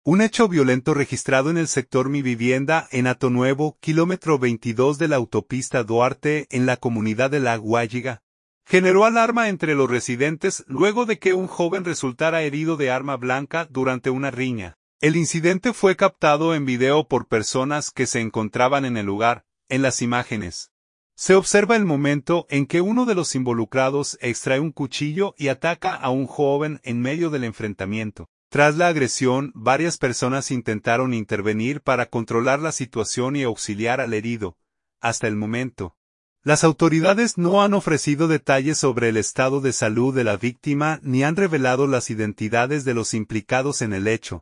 Un hecho violento registrado en el sector Mi Vivienda en Atonuevo, kilómetro 22 de la autopista Duarte, en la comunidad de La Guayiga, generó alarma entre los residentes luego de que un joven resultara herido de arma blanca durante una riña. El incidente fue captado en video por personas que se encontraban en el lugar. En las imágenes se observa el momento en que uno de los involucrados extrae un cuchillo y ataca a un joven en medio del enfrentamiento. Tras la agresión, varias personas intentaron intervenir para controlar la situación y auxiliar al herido. Hasta el momento, las autoridades no han ofrecido detalles sobre el estado de salud de la víctima ni han revelado las identidades de los implicados en el hecho.